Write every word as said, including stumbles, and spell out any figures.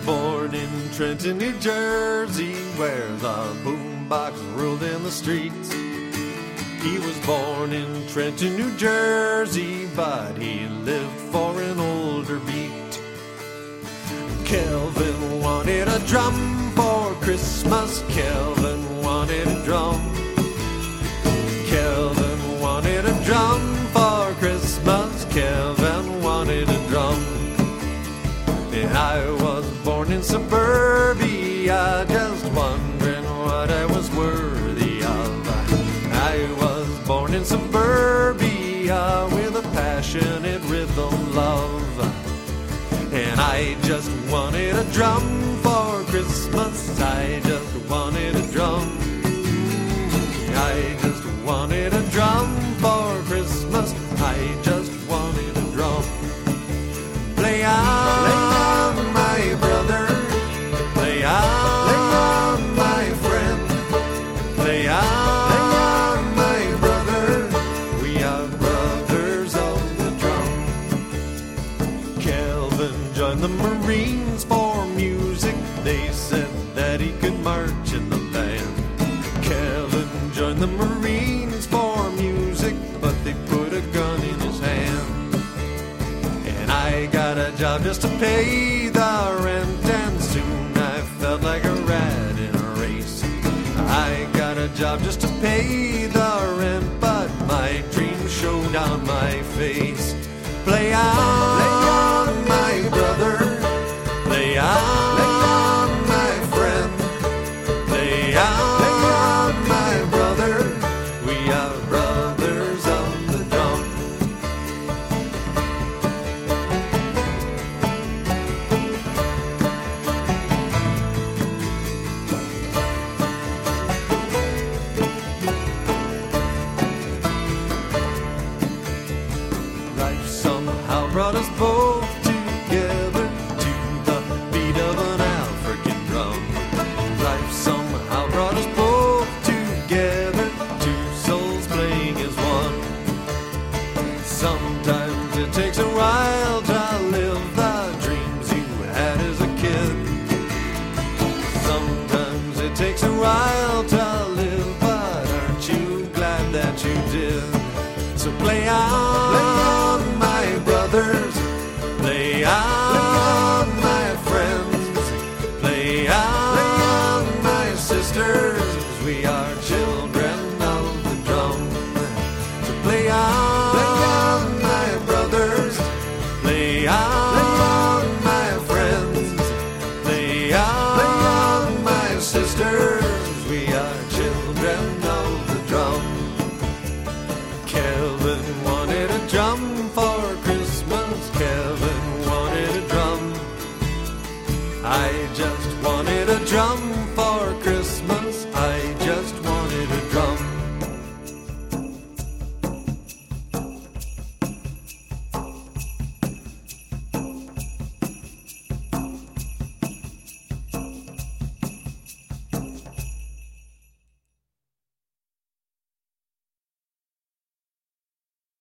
born in Trenton, New Jersey, where the boombox ruled in the streets. He was born in Trenton, New Jersey, but he lived for an older beat. Kelvin wanted a drum for Christmas. Kelvin wanted a drum. Kelvin wanted a drum for Christmas. Kelvin wanted a drum. And I was born in suburbia, just wondering what I was worthy of. I was born in suburbia with a passionate rhythm love. And I just wanted a drum for Christmas. I just wanted a drum. I just wanted a drum for Christmas. I just wanted a drum. Play on, play on, my brother. Play on, play on, my friend. Play on, play on, my brother. We are brothers of the drum. Kelvin joined the Marines for music. They said that he could march in the band. Kelvin joined the Marines for music, but they put a gun in his hand. And I got a job just to pay the rent, and soon I felt like a rat in a race. I got a job just to pay the rent, but my dreams showed on my face. Play on, play on, my brother. Play on, play on, my friend. Play on, play on, my brother. We are brothers of the drum. Life somehow brought us both together to the beat of an African drum. Life somehow brought us both together, two souls playing as one. Sometimes it takes a while to live the dreams you had as a kid. Sometimes it takes